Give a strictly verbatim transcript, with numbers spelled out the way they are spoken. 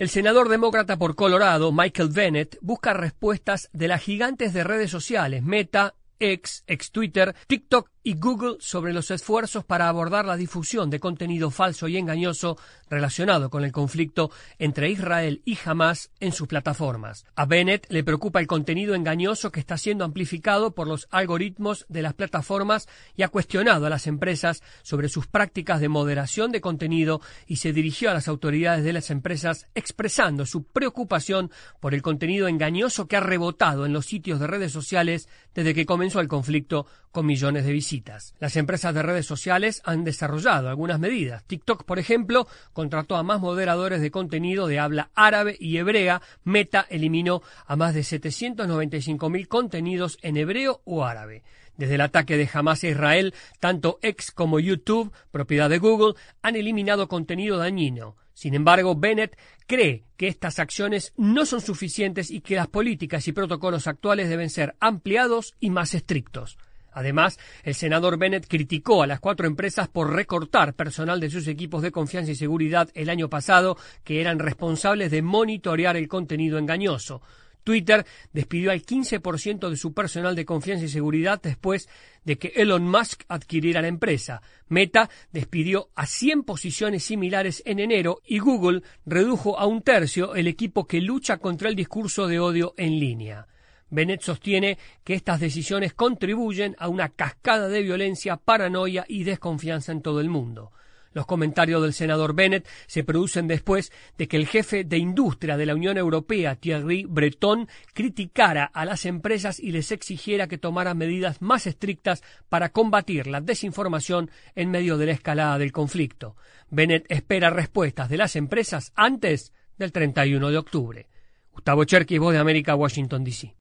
El senador demócrata por Colorado, Michael Bennet, busca respuestas de las gigantes de redes sociales, Meta, X, ex Twitter, TikTok y Google sobre los esfuerzos para abordar la difusión de contenido falso y engañoso relacionado con el conflicto entre Israel y Hamás en sus plataformas. A Bennet le preocupa el contenido engañoso que está siendo amplificado por los algoritmos de las plataformas y ha cuestionado a las empresas sobre sus prácticas de moderación de contenido y se dirigió a las autoridades de las empresas expresando su preocupación por el contenido engañoso que ha rebotado en los sitios de redes sociales desde que comenzó el conflicto con millones de visitas. Las empresas de redes sociales han desarrollado algunas medidas. TikTok, por ejemplo, contrató a más moderadores de contenido de habla árabe y hebrea. Meta eliminó a más de setecientos noventa y cinco mil contenidos en hebreo o árabe. Desde el ataque de Hamás a Israel, tanto X como YouTube, propiedad de Google, han eliminado contenido dañino. Sin embargo, Bennet cree que estas acciones no son suficientes y que las políticas y protocolos actuales deben ser ampliados y más estrictos. Además, el senador Bennet criticó a las cuatro empresas por recortar personal de sus equipos de confianza y seguridad el año pasado, que eran responsables de monitorear el contenido engañoso. Twitter despidió al quince por ciento de su personal de confianza y seguridad después de que Elon Musk adquiriera la empresa. Meta despidió a cien posiciones similares en enero y Google redujo a un tercio el equipo que lucha contra el discurso de odio en línea. Bennet sostiene que estas decisiones contribuyen a una cascada de violencia, paranoia y desconfianza en todo el mundo. Los comentarios del senador Bennet se producen después de que el jefe de industria de la Unión Europea, Thierry Breton, criticara a las empresas y les exigiera que tomaran medidas más estrictas para combatir la desinformación en medio de la escalada del conflicto. Bennet espera respuestas de las empresas antes del treinta y uno de octubre. Gustavo Cherkis, Voz de América, Washington, D C